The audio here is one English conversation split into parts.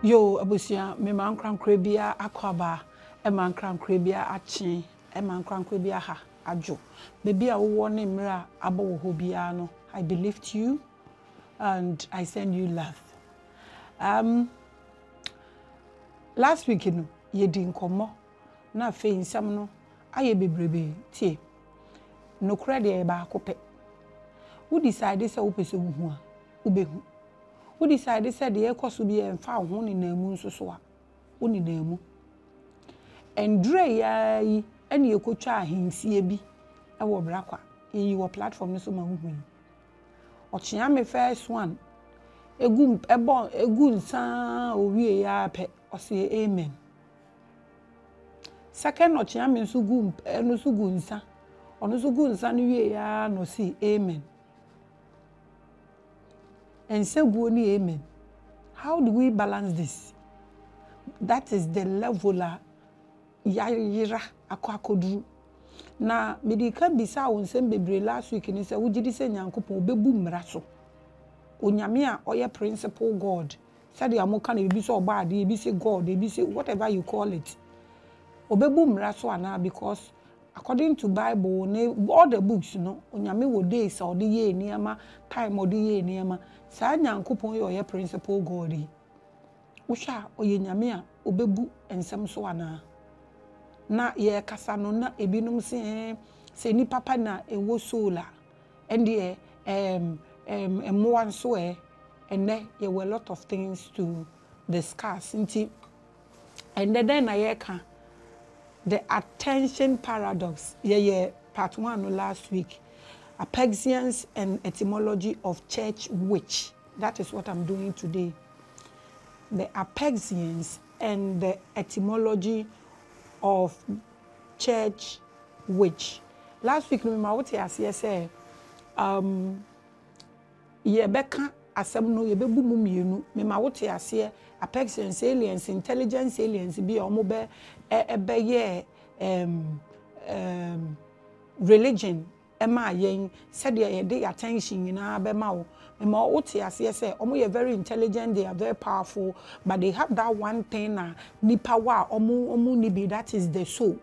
Yo, abusia, me man kran krabia akwaba, e man kran krabia achi, e man kran krabia ha ajo. Baby a wo ne mra abo wo hobia no. I believe you and I send you love. Last week no, ye di nkomo na fe nsam no aye bebrebe tie. No kra de ba akopɛ. Wo decide say wo pese wo hu a, wo behu. Wo decide say de ekoso bi emfa ho ne namu nso so a, wo ne namu. Endure ya yi ene ekotwa ahensie bi e wo brakwa. Yi wo platform no so ma hu hu. Ochia me first one egu nsa owie ya pe ose amen. Second ochia me nso gu eno so gu nsa. Ono so gu nsa no wie ya no say amen. And say go ni amen. How do we balance this? That is the level yira akwakodu. Na medika bisa won sem bebre last week ni say wo gidi say nyankopon obebu mmara so. Onyame a oye principle God. Say the amoka na bi say oba ade bi say God, bi say whatever you call it. Obebu mmara so ana because according to Bible all the books onyame wo days or the ye niama time or the ye niama sa nyankopon ye oye principle God yi. Wo sha oye nyame a obebu ensem so ana. Na ye kasa no na ebinom se ni papa na ewo sola ende mo so and there were a lot of things to discuss nti and then na ye ka the attention paradox part 1 last week. Apexians and etymology of church witch. That is what I'm doing today. The Apexians and the etymology of church witch. Last week, we say, yebeka asem no yebebu mu mienu me ma wote ase Apexians aliens intelligence aliens bi omo be ye religion ema yen said ye dey attention nyina be ma wo me ma wote ase say omo ye very intelligent, they are very powerful, but they have that one thing na nipa wa omo ni bi, that is the soul.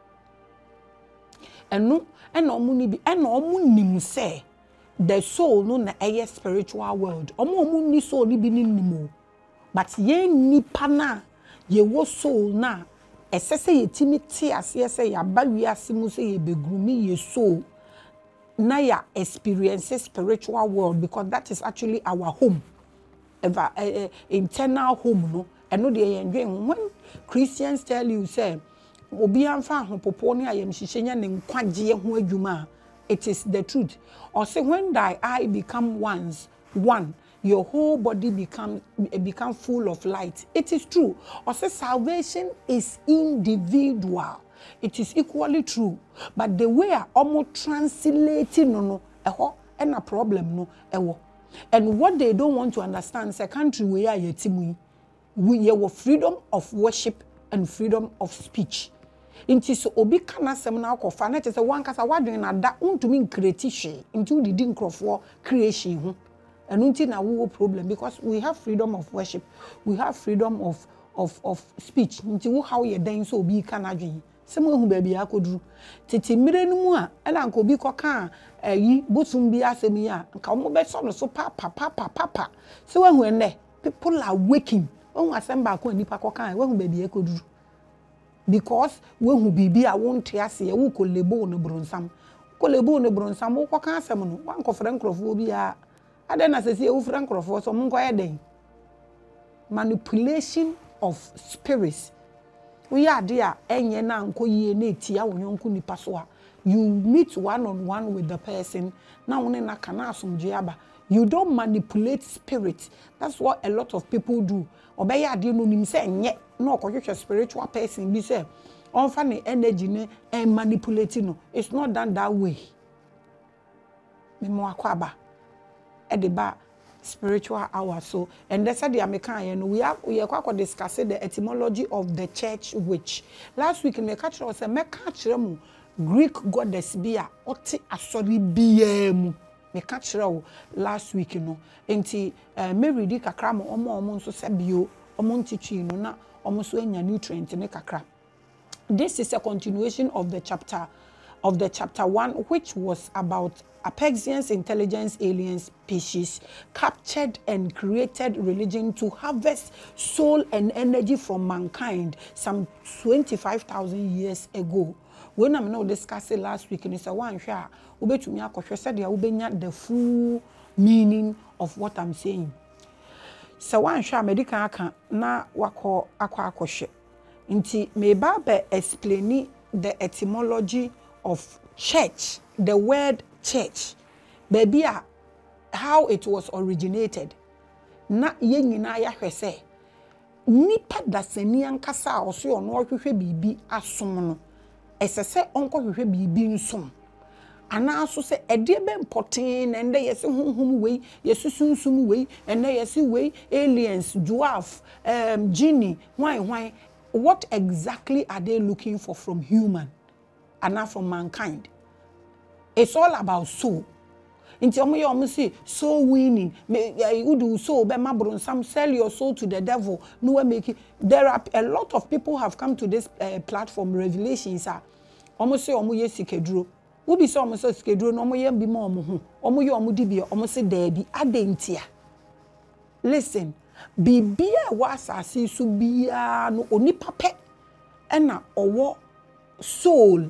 Eno omo ni bi eno omo nim say the soul no na a spiritual world. Omo ni soul ni bi nim but ye nipa na ye wo soul na esese ye timiti ase say ya ba wiase mu say ye begrumi ye soul na ya experience spiritual world, because that is actually our home, internal home no. Eno de ye ndwen when Christians tell you say obi amfa hopopo ne ayem hihye ne nkwagye ho adwuma, it is the truth. Or say when thy eye become one, your whole body become full of light. It is true. Or say salvation is individual. It is equally true. But the way I almost translating no and a problem no ewo. And what they don't want to understand is a country where we have freedom of worship and freedom of speech. Inti so obi kana sem na akofa na tese wan kasa wadwen na da untumi create she inti udidi nkrofo creation ho enu nti na wo problem, because we have freedom of worship, we have freedom of speech. Inti wo how ye dan so obi kana adwen sem ehu ba bia akoduru tete mire no mu a ela nka obi koka yi botum bi asem yi a nka mo be so no so papa so wehu ene people are waking wehu asem ba ko nipa koka wehu ba bia akoduru, because when who bibi a won't ase ye wo kolebo no bronsam wo koka asem no wan ko frankrofo bi a ade na sese wo frankrofo so mon ko yeden manipulation of spirits. We are there enye na nko yie na etia wo nyonko nipa so a you meet one on one with the person na woni na kana asomdwe aba. You don't manipulate spirits. That's what a lot of people do. Obey ade no nim say enye no okohwehwe spiritual person bi say onfa ne energy ne and manipulating no. It's not done that way. Memo akwaba e de ba spiritual hour. So and that's the American we are discuss the etymology of the church witch. Last week in the catch was a meka Greek goddess bia oti asori bia me catch last week enti Mary di kakra mo omo nso se bio omo ntitwi no na omo so anya nutrient ne kakra. This is a continuation of the chapter 1, which was about Apexians intelligence alien species captured and created religion to harvest soul and energy from mankind some 25,000 years ago. When I'm not discussing last week, and it's a one share, ubetumi akoshe said ya ubenya the full meaning of what I'm saying. So one share medical aka na wako akoshe. Nti me ba explain the etymology of church, the word church, baby, how it was originated. Na ye nyina ya hwese nipa dasani ankasa oso ono ohwehwe bibi asom no esese onko hwehwe bibi nsom ana so se ede be important ende yesi honhom wei yesi sunsum wei ende yesi wei aliens dwarf genie why what exactly are they looking for from human and not from mankind? It's all about soul. Inti omo say soul winning. You do soul be mabron some sell your soul to the devil. No way make it. There are a lot of people have come to this platform Revelations are. Omo say omo ye sikeduro. Wo bi say omo say sikeduro no omo ye bi ma omo ho. Omo ye omo di bi omo say debi adentia. Listen, bibia was asase bia no onipa pe na owo soul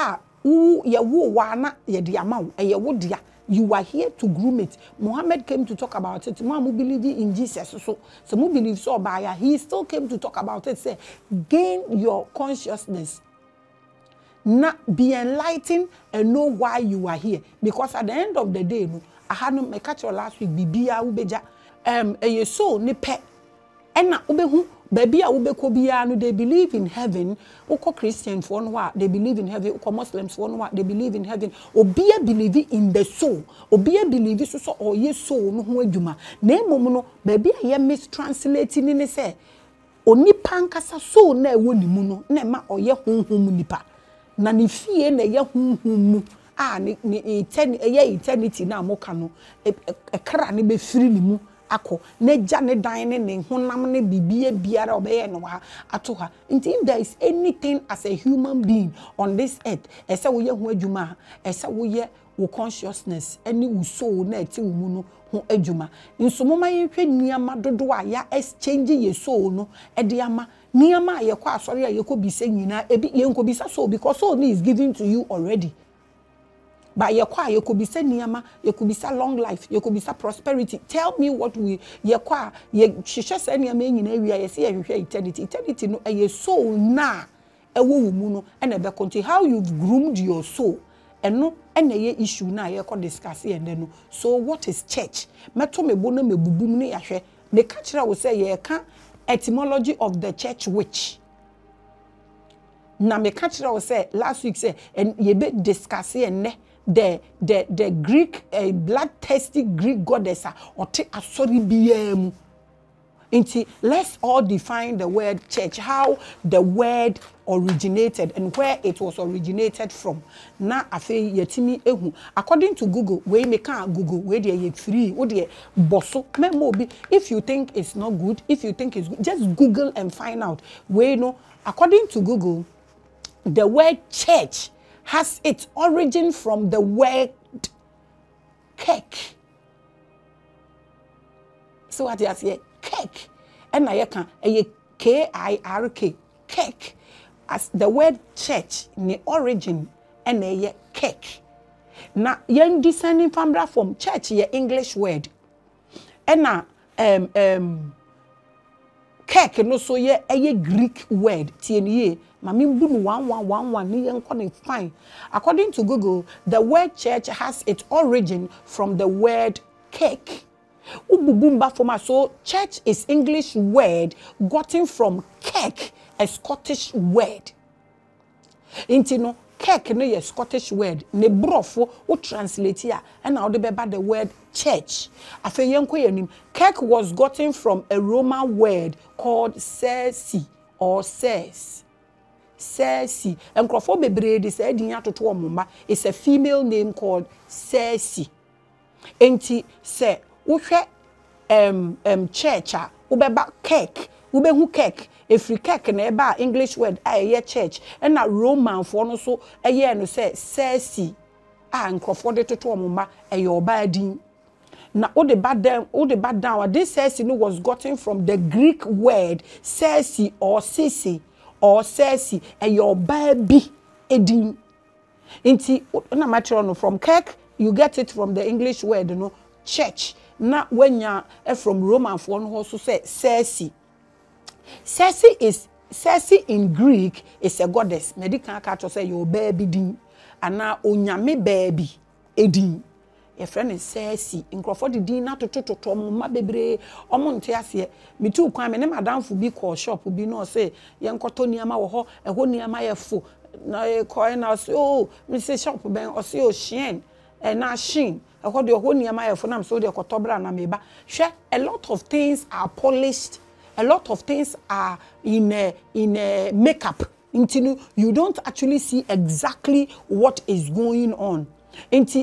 ye wo wana ye dia ma ye wo dia. You are here to groom it. Muhammad came to talk about it. Muhammad believe in Jesus. So mu believe so by he still came to talk about it. Say, gain your consciousness. Not be enlightened and know why you are here. Because at the end of the day, no, I had no me catch your last week. Bibia ubeja ye so ni pe. Ena ubehu baby a ubeko bia no they believe in heaven. Uko Christian for no they believe in heaven. Uko Muslims for no they believe in heaven. Obia believe in the soul. Obia believe so or ye soul no ho adwuma. Na emom no baby a ye mistranslating ni say onipa nkasa soul na ewo ni mu no na ma oye honhom nipa. Na ne fie na ye honhom mu ni eternity na amoka no ekra ne be firi ni mu ako ne ja ne dan ne honam ne bibie biara obeye no ha ato ha. If there is anything as a human being on this earth ese wo ye ho adwuma ese wo ye wo consciousness any wo soul na eti wo mu no ho adwuma nso moma ye hwe niama dodo a ya exchange ye soul no e de ama niama ye kwa asori a ye ko bi se nyina ebi ye nko bi sa soul because soul is given to you already. But you could be saying niama, you could be say long life, you could be say prosperity. Tell me what we she just say niama in area you see eternity. Eternity no a soul na e wo mu no and e be continue how you've groomed your soul. And no and a issue na ye ko discuss and then no. So what is church? Meto me bo na me bubum ne yahwe. Me ka kira wo say ye ka etymology of the church which na me ka kira wo say last week say and ye be discuss and ne the Greek bloodthirsty Greek goddess or take a sorry BM. Let's all define the word church, how the word originated and where it was originated from. Na afe yetimi ehu. According to Google, we make Google where they free, what they bosso. If you think it's not good, if you think it's good, just Google and find out. We know according to Google, the word church has its origin from the word cake. So what you say? Cake. And I can a K-I-R-K. Cake. As the word church, the origin, and a cake. Now, you're descending from church, your English word. And now, cake, no so ye a Greek word, TNE. Fine. According to Google, the word church has its origin from the word cake. So church is English word gotten from cake, a Scottish word. Intino cake no ye Scottish word. Ne brofo o translate here and now the word church. Cake was gotten from a Roman word called Circe or Circe. Circe. And Crawford Bebrede said it's a female name called Circe. Enti se uhwe church ubeba cake who cake free cake na eba English word a church and na Roman for no so no say sesi nkrofo de toto omuma oba din na all the bad down this sesi no was gotten from the Greek word sesi or sisi or sesi oba bi edin inti na material no from cake you get it from the English word no church na wenya from Roman for no so say sesi. Sesi in Greek is a goddess. Medical catch say your baby din ana onyame baby edin. Your friend is Sesi. In Crawford din na to ma bebre omo nte ase. Me tu kwan me ne madam fu bi call shop bi no say yen koto niama wo ho eho niama ye fo na e call na say oh me say shop ben o say o shien na shin eho de ho niama ye fo na so de koto bra na me ba. Hwe a lot of things are polished. A lot of things are in makeup. You don't actually see exactly what is going on. Inti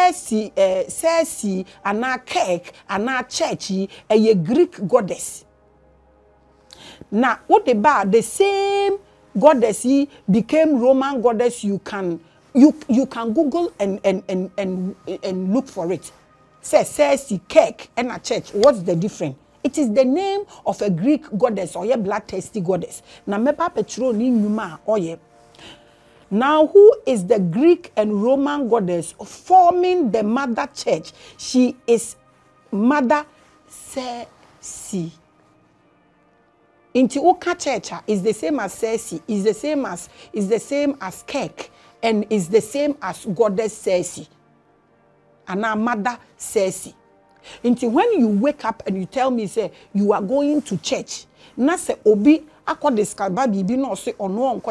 sesi ana cake ana church a Greek goddess. Now what about the same goddess became Roman goddess? You can Google and look for it. Sesi cake and a church. What's the difference? It is the name of a Greek goddess or a bloodthirsty goddess. Na meba petro ni nyuma oye. Now who is the Greek and Roman goddess forming the mother church? She is Mother Sesi. Inti Uka church is the same as Sesi, is the same as cake, and is the same as goddess Sesi. And our Mother Sesi. Until when you wake up and you tell me say you are going to church, na say obi akọ describe bibi no say ono